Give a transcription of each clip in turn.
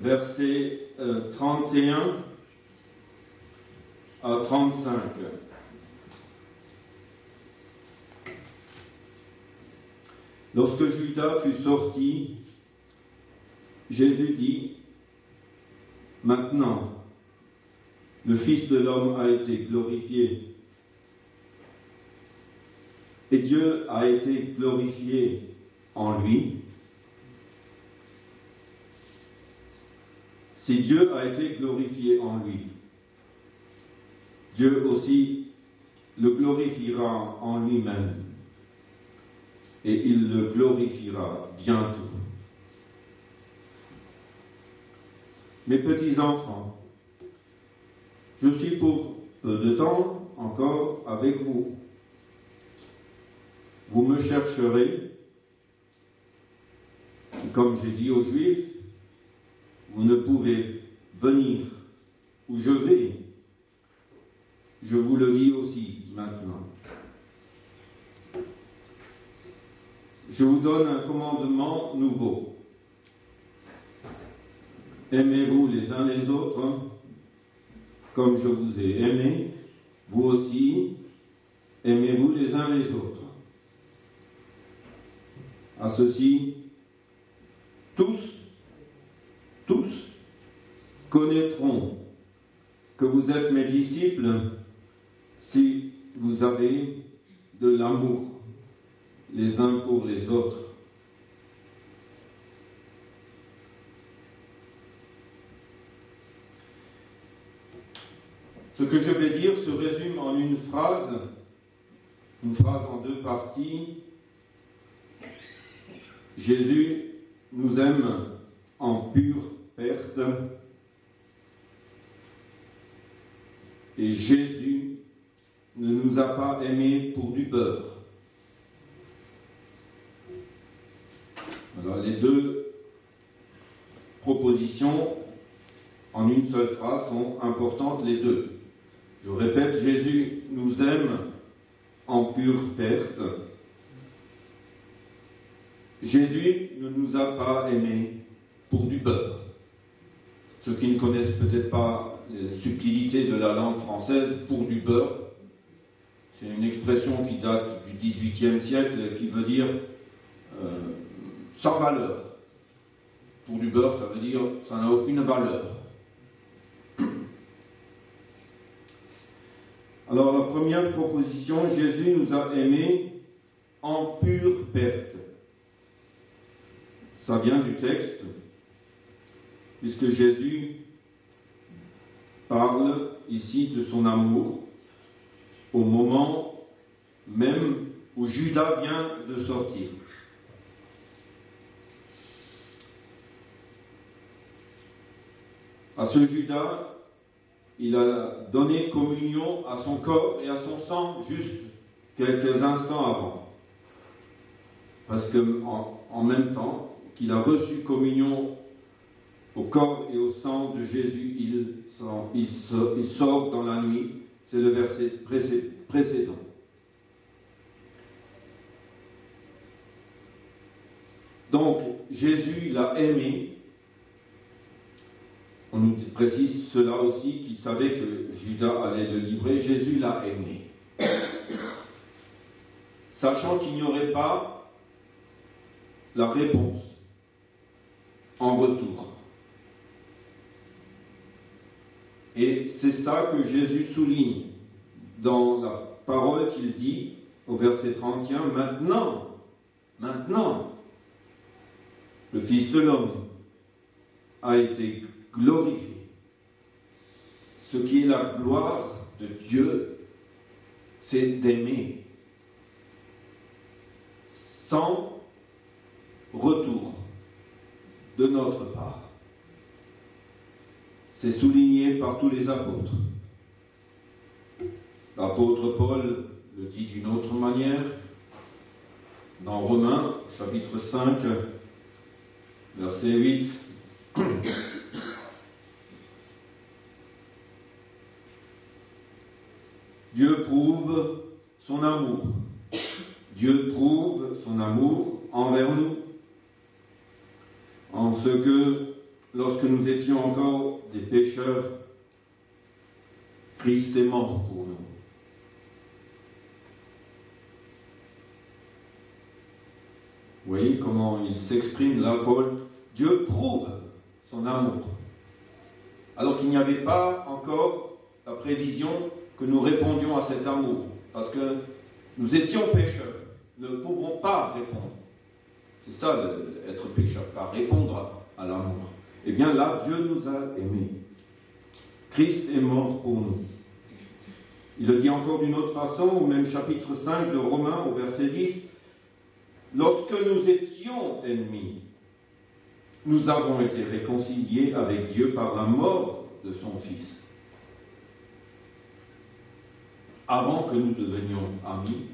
versets 31 à 35. Lorsque Judas fut sorti, Jésus dit, « Maintenant, le Fils de l'homme a été glorifié, et Dieu a été glorifié en lui. Si Dieu a été glorifié en lui, Dieu aussi le glorifiera en lui-même, et il le glorifiera bientôt. Mes petits enfants, je suis pour peu de temps encore avec vous. Vous me chercherez, comme j'ai dit aux Juifs, vous ne pouvez venir où je vais. Je vous le dis aussi maintenant. Je vous donne un commandement nouveau. Aimez-vous les uns les autres, comme je vous ai aimé, vous aussi, aimez-vous les uns les autres. À ceci, tous connaîtront que vous êtes mes disciples si vous avez de l'amour les uns pour les autres. Ce que je vais dire se résume en une phrase en deux parties. Jésus nous aime en pure perte et Jésus ne nous a pas aimés pour du beurre. Alors les deux propositions en une seule phrase sont importantes les deux. Je répète, Jésus nous aime en pure perte. Jésus ne nous a pas aimés pour du beurre. Ceux qui ne connaissent peut-être pas les subtilités de la langue française, pour du beurre, c'est une expression qui date du XVIIIe siècle qui veut dire sans valeur. Pour du beurre, ça veut dire ça n'a aucune valeur. Alors la première proposition, Jésus nous a aimés en pure perte. Ça vient du texte, puisque Jésus parle ici de son amour au moment même où Judas vient de sortir. À ce Judas, il a donné communion à son corps et à son sang juste quelques instants avant. Parce qu'en même temps qu'il a reçu communion au corps et au sang de Jésus, il sort dans la nuit. C'est le verset précédent. Donc, Jésus l'a aimé. On nous précise cela aussi, qu'il savait que Judas allait le livrer. Jésus l'a aimé. Sachant qu'il n'y aurait pas la réponse en retour. Et c'est ça que Jésus souligne dans la parole qu'il dit au verset 31, maintenant, le Fils de l'homme a été glorifié. Ce qui est la gloire de Dieu, c'est d'aimer sans retour de notre part. C'est souligné par tous les apôtres. L'apôtre Paul le dit d'une autre manière dans Romains, chapitre 5, verset 8. Dieu prouve son amour. Dieu prouve son amour envers nous, en ce que lorsque nous étions encore des pécheurs, Christ est mort pour nous. Vous voyez comment il s'exprime là, Paul. Dieu prouve son amour. Alors qu'il n'y avait pas encore la prévision que nous répondions à cet amour. Parce que nous étions pécheurs. Nous ne pouvons pas répondre. C'est ça, être pécheur, pas répondre à l'amour. Eh bien là, Dieu nous a aimés. Christ est mort pour nous. Il le dit encore d'une autre façon, au même chapitre 5 de Romains, au verset 10. Lorsque nous étions ennemis, nous avons été réconciliés avec Dieu par la mort de son Fils. Avant que nous devenions amis,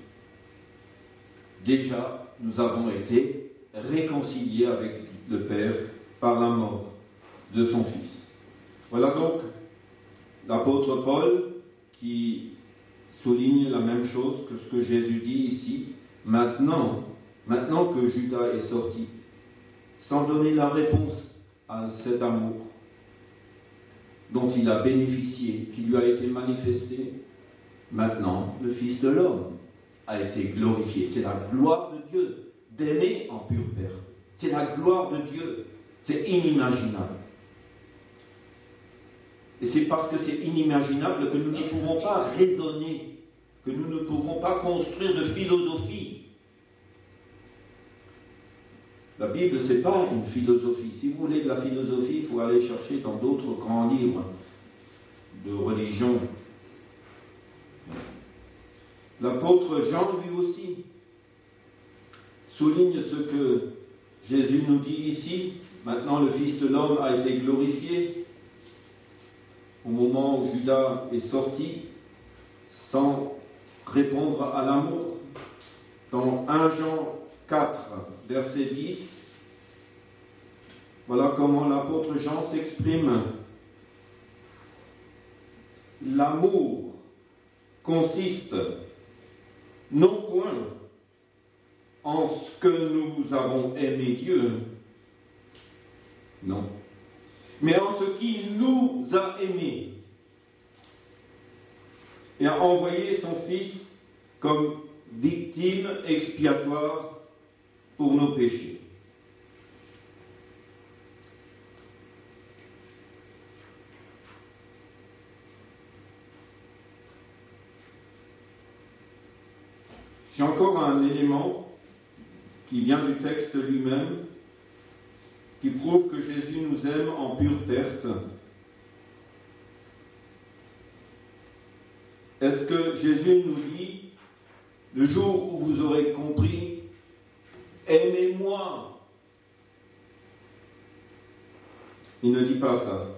déjà nous avons été réconciliés avec le Père par la mort de son Fils. Voilà donc l'apôtre Paul qui souligne la même chose que ce que Jésus dit ici. Maintenant que Judas est sorti, sans donner la réponse à cet amour dont il a bénéficié, qui lui a été manifesté, maintenant le Fils de l'homme a été glorifié. C'est la gloire de Dieu d'aimer en pure perte. C'est la gloire de Dieu. C'est inimaginable. Et c'est parce que c'est inimaginable que nous ne pouvons pas raisonner, que nous ne pouvons pas construire de philosophie. La Bible, ce n'est pas une philosophie. Si vous voulez de la philosophie, il faut aller chercher dans d'autres grands livres de religion. L'apôtre Jean, lui aussi, souligne ce que Jésus nous dit ici. Maintenant, le Fils de l'homme a été glorifié. Au moment où Judas est sorti, sans répondre à l'amour. Dans 1 Jean 4, verset 10, voilà comment l'apôtre Jean s'exprime. L'amour consiste non point en ce que nous avons aimé Dieu, non, mais en ce qu'il nous a aimés et a envoyé son Fils comme victime expiatoire pour nos péchés. C'est encore un élément qui vient du texte lui-même, qui prouve que Jésus nous aime en pure perte. Est-ce que Jésus nous dit, le jour où vous aurez compris, aimez-moi? Il ne dit pas ça.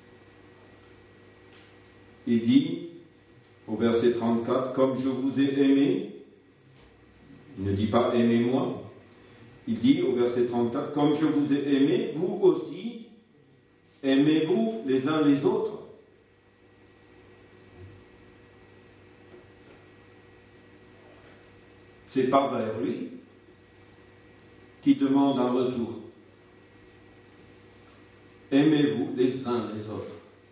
Il dit, au verset 34, comme je vous ai aimé, il ne dit pas aimez-moi. Il dit au verset 34, comme je vous ai aimé, vous aussi, aimez-vous les uns les autres. C'est pas vers lui qui demande un retour. Aimez-vous les uns les autres.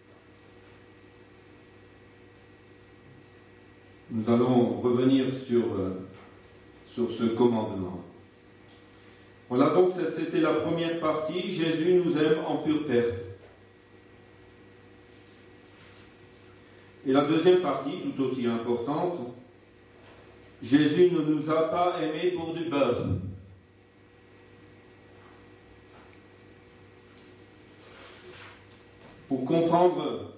Nous allons revenir sur ce commandement. Voilà, donc c'était la première partie. Jésus nous aime en pure perte. Et la deuxième partie, tout aussi importante, Jésus ne nous a pas aimés pour du beurre. Pour comprendre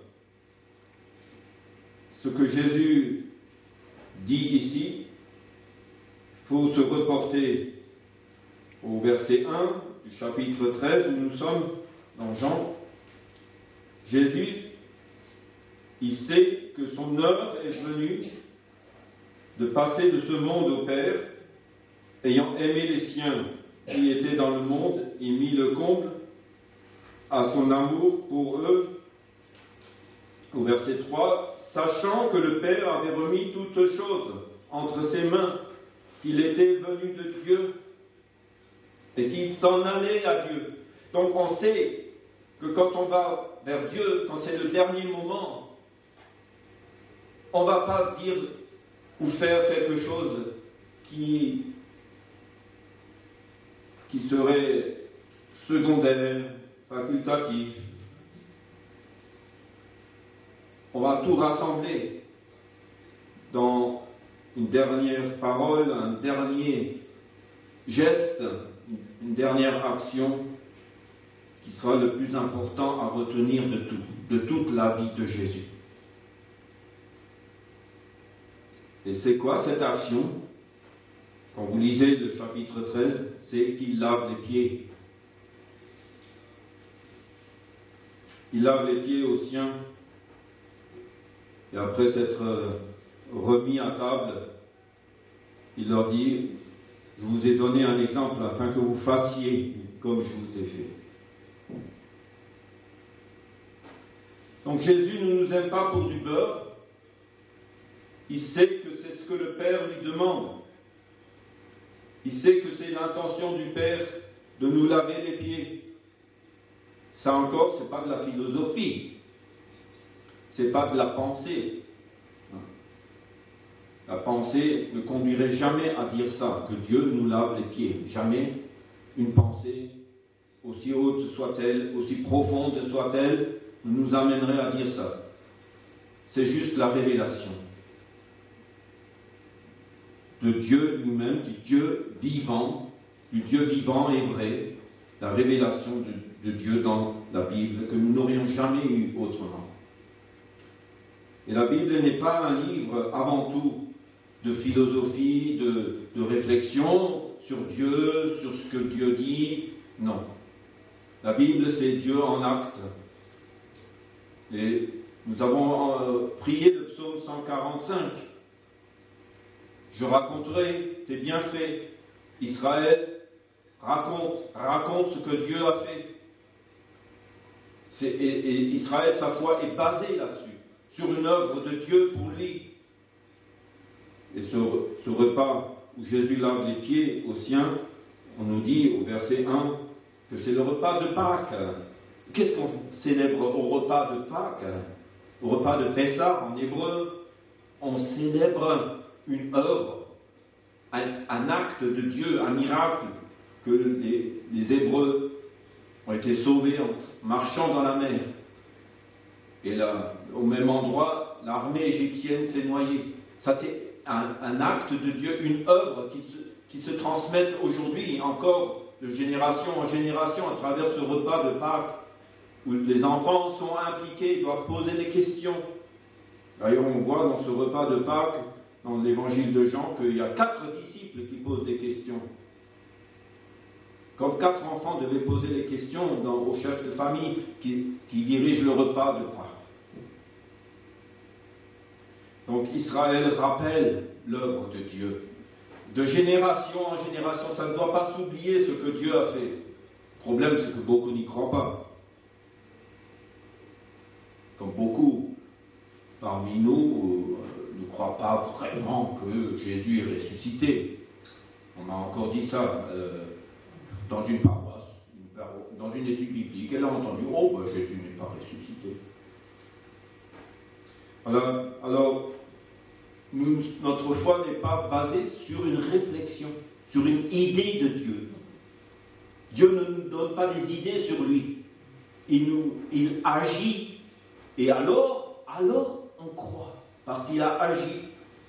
ce que Jésus dit ici, il faut se reporter au verset 1 du chapitre 13 où nous sommes dans Jean. Jésus, il sait que son heure est venue de passer de ce monde au Père, ayant aimé les siens qui étaient dans le monde, il mit le comble à son amour pour eux. Au verset 3, sachant que le Père avait remis toutes choses entre ses mains, qu'il était venu de Dieu et qu'il s'en allait à Dieu. Donc on sait que quand on va vers Dieu, quand c'est le dernier moment, on ne va pas dire ou faire quelque chose qui serait secondaire, facultatif. On va tout rassembler dans une dernière parole, un dernier geste, une dernière action qui sera le plus important à retenir de toute la vie de Jésus. Et c'est quoi cette action? Quand vous lisez le chapitre 13, c'est qu'il lave les pieds. Il lave les pieds aux siens. Et après s'être remis à table, il leur dit, je vous ai donné un exemple afin que vous fassiez comme je vous ai fait. Donc Jésus ne nous aime pas pour du beurre. Il sait que c'est ce que le Père lui demande. Il sait que c'est l'intention du Père de nous laver les pieds. Ça encore, c'est pas de la philosophie. C'est pas de la pensée. La pensée ne conduirait jamais à dire ça, que Dieu nous lave les pieds. Jamais une pensée, aussi haute soit-elle, aussi profonde soit-elle, ne nous amènerait à dire ça. C'est juste la révélation de Dieu lui-même, du Dieu vivant et vrai, la révélation de Dieu dans la Bible que nous n'aurions jamais eu autrement. Et la Bible n'est pas un livre avant tout de philosophie, de réflexion sur Dieu, sur ce que Dieu dit. Non. La Bible, c'est Dieu en acte. Et nous avons prié le psaume 145. Je raconterai tes bienfaits. Israël, raconte ce que Dieu a fait. Et Israël, sa foi est basée là-dessus, sur une œuvre de Dieu pour lui. Et ce repas où Jésus lave les pieds aux siens, on nous dit au verset 1 que c'est le repas de Pâques. Qu'est-ce qu'on célèbre au repas de Pâques? Au repas de Pessah en hébreu, on célèbre une œuvre, un acte de Dieu, un miracle, que les Hébreux ont été sauvés en marchant dans la mer. Et là, au même endroit, l'armée égyptienne s'est noyée. Ça, c'est un acte de Dieu, une œuvre qui se transmet aujourd'hui encore de génération en génération à travers ce repas de Pâques, où les enfants sont impliqués, doivent poser des questions. D'ailleurs, on voit dans ce repas de Pâques, dans l'évangile de Jean, qu'il y a 4 disciples qui posent des questions. Comme 4 enfants devaient poser des questions au chef de famille qui dirige le repas de Pâques. Donc Israël rappelle l'œuvre de Dieu. De génération en génération, ça ne doit pas s'oublier ce que Dieu a fait. Le problème, c'est que beaucoup n'y croient pas. Comme beaucoup parmi nous ne croient pas vraiment que Jésus est ressuscité. On m'a encore dit ça dans une paroisse, dans une étude biblique. Elle a entendu, Jésus n'est pas ressuscité. Alors notre foi n'est pas basée sur une réflexion, sur une idée de Dieu. Dieu ne nous donne pas des idées sur lui. Il agit, et alors on croit, parce qu'il a agi.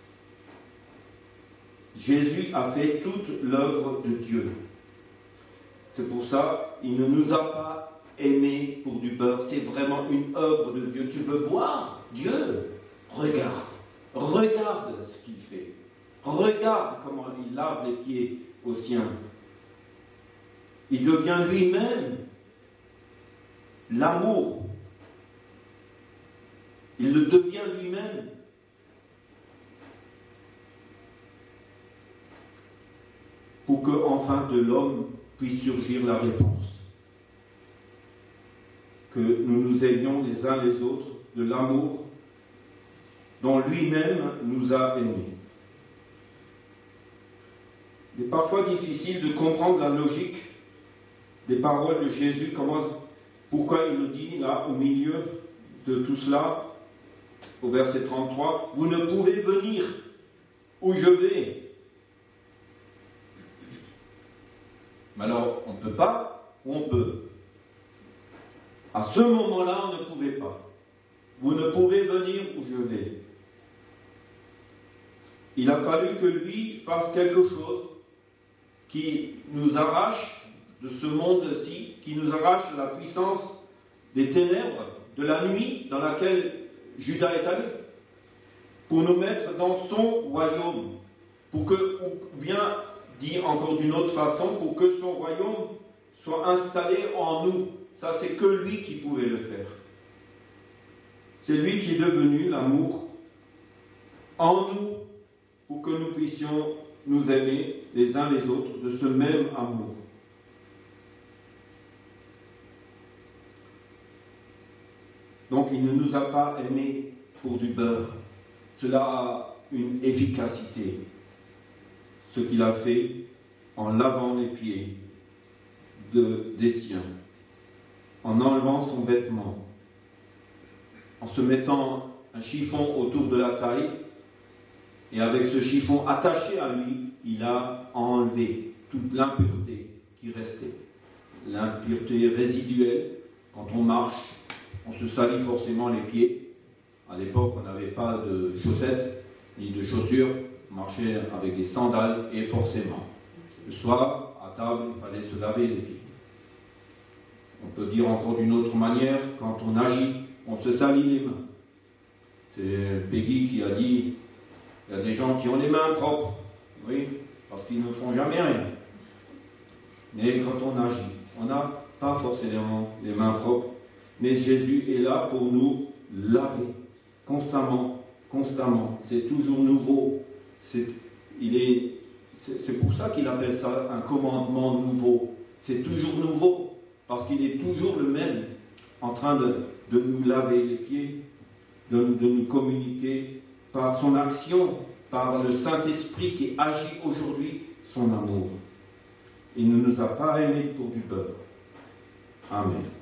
Jésus a fait toute l'œuvre de Dieu. C'est pour ça qu'il ne nous a pas aimés pour du beurre. C'est vraiment une œuvre de Dieu. Tu veux voir Dieu? Regarde ce qu'il fait. Regarde comment il lave les pieds aux siens. Il devient lui-même l'amour. Il le devient lui-même. Pour que, enfin, de l'homme puisse surgir la réponse. Que nous nous aimions les uns les autres de l'amour dont lui-même nous a aimés. Il est parfois difficile de comprendre la logique des paroles de Jésus, comment Pourquoi il nous dit là, au milieu de tout cela, au verset 33, « Vous ne pouvez venir où je vais. » Mais alors, on ne peut pas ou on peut? À ce moment-là, on ne pouvait pas. Vous ne pouvez venir où je vais. Il a fallu que lui fasse quelque chose qui nous arrache de ce monde-ci, qui nous arrache la puissance des ténèbres, de la nuit dans laquelle Judas est allé, pour nous mettre dans son royaume, pour que, ou bien dit encore d'une autre façon, pour que son royaume soit installé en nous. Ça, c'est que lui qui pouvait le faire. C'est lui qui est devenu l'amour en nous, pour que nous puissions nous aimer les uns les autres de ce même amour. Donc il ne nous a pas aimés pour du beurre. Cela a une efficacité. Ce qu'il a fait en lavant les pieds des siens, en enlevant son vêtement, en se mettant un chiffon autour de la taille, et avec ce chiffon attaché à lui, il a enlevé toute l'impureté qui restait. L'impureté résiduelle, quand on marche, on se salit forcément les pieds. À l'époque, on n'avait pas de chaussettes ni de chaussures, on marchait avec des sandales et forcément. Le soir, à table, il fallait se laver les pieds. On peut dire encore d'une autre manière, quand on agit, on se salit les mains. C'est Peggy qui a dit, il y a des gens qui ont les mains propres, oui, parce qu'ils ne font jamais rien. Mais quand on agit, on n'a pas forcément les mains propres, mais Jésus est là pour nous laver, constamment, constamment. C'est toujours nouveau. C'est pour ça qu'il appelle ça un commandement nouveau. C'est toujours nouveau, parce qu'il est toujours le même, en train de nous laver les pieds, de nous communiquer par son action, par le Saint-Esprit qui agit aujourd'hui son amour. Il ne nous a pas aimés pour du beurre. Amen.